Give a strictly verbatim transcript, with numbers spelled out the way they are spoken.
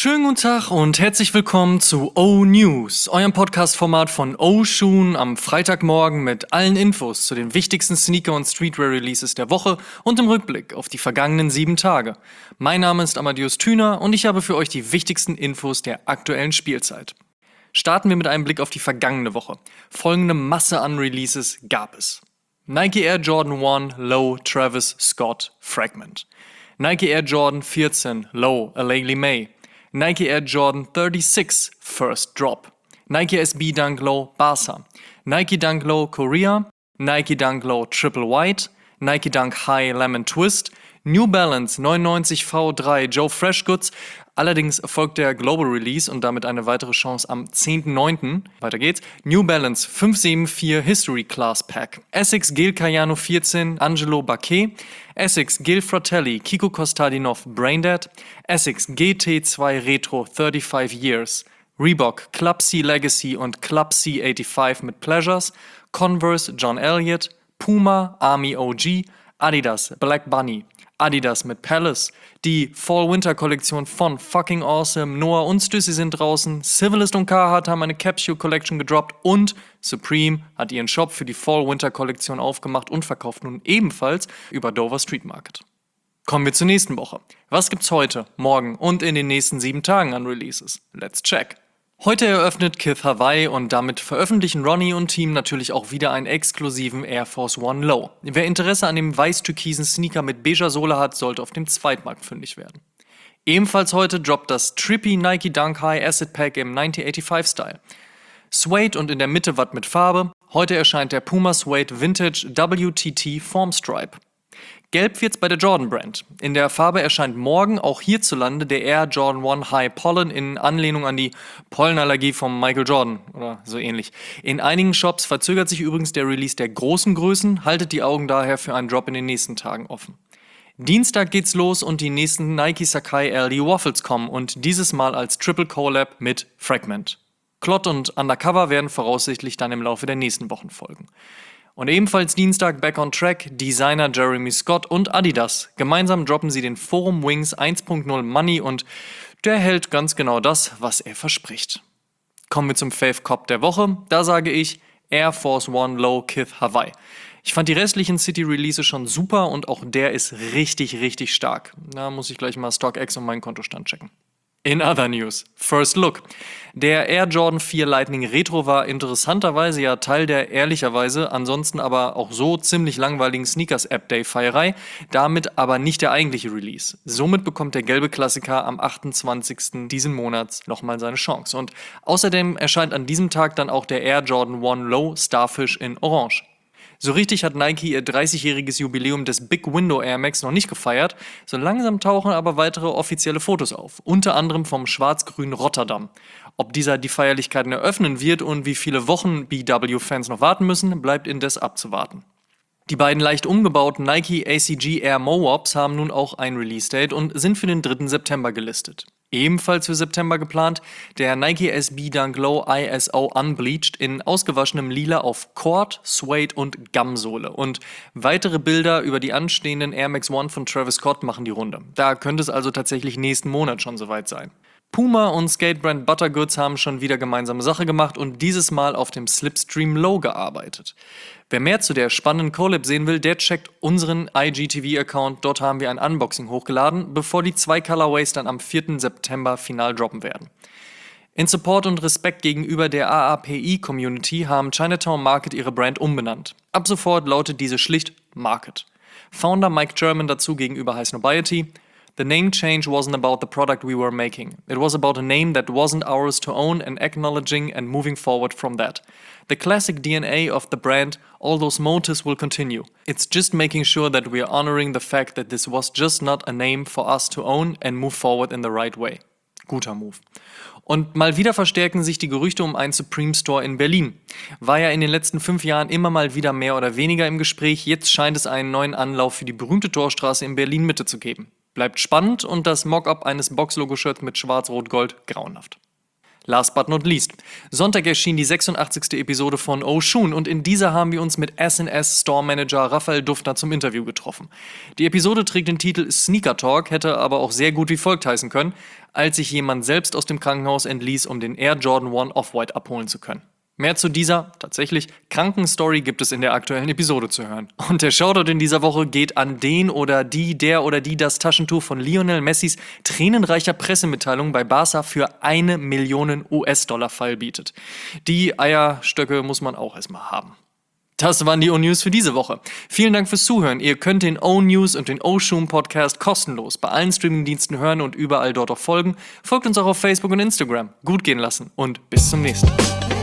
Schönen guten Tag und herzlich willkommen zu O-News, eurem Podcast-Format von O-Shoon am Freitagmorgen mit allen Infos zu den wichtigsten Sneaker- und Streetwear-Releases der Woche und im Rückblick auf die vergangenen sieben Tage. Mein Name ist Amadeus Thüner und ich habe für euch die wichtigsten Infos der aktuellen Spielzeit. Starten wir mit einem Blick auf die vergangene Woche. Folgende Masse an Releases gab es: Nike Air Jordan eins Low Travis Scott Fragment, Nike Air Jordan vierzehn Low Aleyli May, Nike Air Jordan sechsunddreißig First Drop, Nike S B Dunk Low Barca, Nike Dunk Low Korea, Nike Dunk Low Triple White, Nike Dunk High Lemon Twist, New Balance neunundneunzig V drei Joe Freshgoods. Allerdings folgt der Global Release und damit eine weitere Chance am zehnten neunten Weiter geht's. New Balance fünf sieben vier History Class Pack, Essex Gil Cayano vierzehn Angelo Baquet, Essex Gil Fratelli Kiko Kostadinov Braindead, Essex G T zwei Retro fünfunddreißig Years, Reebok Club C Legacy und Club C fünfundachtzig mit Pleasures, Converse John Elliott, Puma Army O G, Adidas Black Bunny, Adidas mit Palace, die Fall-Winter-Kollektion von Fucking Awesome, Noah und Stussy sind draußen, Civilist und Carhartt haben eine Capsule Collection gedroppt und Supreme hat ihren Shop für die Fall-Winter-Kollektion aufgemacht und verkauft nun ebenfalls über Dover Street Market. Kommen wir zur nächsten Woche. Was gibt's heute, morgen und in den nächsten sieben Tagen an Releases? Let's check! Heute eröffnet Kith Hawaii und damit veröffentlichen Ronnie und Team natürlich auch wieder einen exklusiven Air Force One Low. Wer Interesse an dem weiß-türkisen Sneaker mit beiger Sohle hat, sollte auf dem Zweitmarkt fündig werden. Ebenfalls heute droppt das Trippy Nike Dunk High Acid Pack im neunzehnhundertachtzig Style. Suede und in der Mitte Watt mit Farbe. Heute erscheint der Puma Suede Vintage W T T Formstripe. Gelb wird's bei der Jordan Brand. In der Farbe erscheint morgen auch hierzulande der Air Jordan eins High Pollen in Anlehnung an die Pollenallergie von Michael Jordan oder so ähnlich. In einigen Shops verzögert sich übrigens der Release der großen Größen, haltet die Augen daher für einen Drop in den nächsten Tagen offen. Dienstag geht's los und die nächsten Nike Sacai L D Waffles kommen und dieses Mal als Triple Collab mit Fragment. Clot und Undercover werden voraussichtlich dann im Laufe der nächsten Wochen folgen. Und ebenfalls Dienstag Back on Track, Designer Jeremy Scott und Adidas. Gemeinsam droppen sie den Forum Wings eins Punkt null Money und der hält ganz genau das, was er verspricht. Kommen wir zum Fave Cop der Woche. Da sage ich Air Force One Low Kith Hawaii. Ich fand die restlichen City-Releases schon super und auch der ist richtig, richtig stark. Da muss ich gleich mal StockX und meinen Kontostand checken. In other news, First Look. Der Air Jordan vier Lightning Retro war interessanterweise ja Teil der ehrlicherweise, ansonsten aber auch so ziemlich langweiligen Sneakers App Day Feierei, damit aber nicht der eigentliche Release. Somit bekommt der gelbe Klassiker am achtundzwanzigsten diesen Monats nochmal seine Chance. Und außerdem erscheint an diesem Tag dann auch der Air Jordan eins Low Starfish in Orange. So richtig hat Nike ihr dreißigjähriges Jubiläum des Big Window Air Max noch nicht gefeiert, so langsam tauchen aber weitere offizielle Fotos auf, unter anderem vom schwarz-grünen Rotterdam. Ob dieser die Feierlichkeiten eröffnen wird und wie viele Wochen B W-Fans noch warten müssen, bleibt indes abzuwarten. Die beiden leicht umgebauten Nike A C G Air Mowops haben nun auch ein Release-Date und sind für den dritten September gelistet. Ebenfalls für September geplant der Nike S B Dunk Low I S O Unbleached in ausgewaschenem Lila auf Cord, Suede und Gumsohle. Und weitere Bilder über die anstehenden Air Max One von Travis Scott machen die Runde. Da könnte es also tatsächlich nächsten Monat schon soweit sein. Puma und Skatebrand Buttergoods haben schon wieder gemeinsame Sache gemacht und dieses Mal auf dem Slipstream Low gearbeitet. Wer mehr zu der spannenden Collab sehen will, der checkt unseren I G T V-Account. Dort haben wir ein Unboxing hochgeladen, bevor die zwei Colorways dann am vierten September final droppen werden. In Support und Respekt gegenüber der A A P I-Community haben Chinatown Market ihre Brand umbenannt. Ab sofort lautet diese schlicht Market. Founder Mike German dazu gegenüber High Snobiety: The name change wasn't about the product we were making. It was about a name that wasn't ours to own and acknowledging and moving forward from that. The classic D N A of the brand, all those motives will continue. It's just making sure that we are honoring the fact that this was just not a name for us to own and move forward in the right way. Guter Move. Und mal wieder verstärken sich die Gerüchte um einen Supreme Store in Berlin. War ja in den letzten fünf Jahren immer mal wieder mehr oder weniger im Gespräch. Jetzt scheint es einen neuen Anlauf für die berühmte Torstraße in Berlin-Mitte zu geben. Bleibt spannend und das Mock-up eines Box-Logo-Shirts mit Schwarz-Rot-Gold grauenhaft. Last but not least. Sonntag erschien die sechsundachtzigste Episode von Oshun und in dieser haben wir uns mit S N S Store Manager Raphael Dufner zum Interview getroffen. Die Episode trägt den Titel Sneaker Talk, hätte aber auch sehr gut wie folgt heißen können, als sich jemand selbst aus dem Krankenhaus entließ, um den Air Jordan One Off-White abholen zu können. Mehr zu dieser, tatsächlich, kranken Story gibt es in der aktuellen Episode zu hören. Und der Shoutout in dieser Woche geht an den oder die, der oder die das Taschentuch von Lionel Messis tränenreicher Pressemitteilung bei Barca für eine Million U S-Dollar feilbietet. Die Eierstöcke muss man auch erstmal haben. Das waren die O-News für diese Woche. Vielen Dank fürs Zuhören. Ihr könnt den O-News und den Oshun Podcast kostenlos bei allen Streamingdiensten hören und überall dort auch folgen. Folgt uns auch auf Facebook und Instagram. Gut gehen lassen und bis zum nächsten Mal.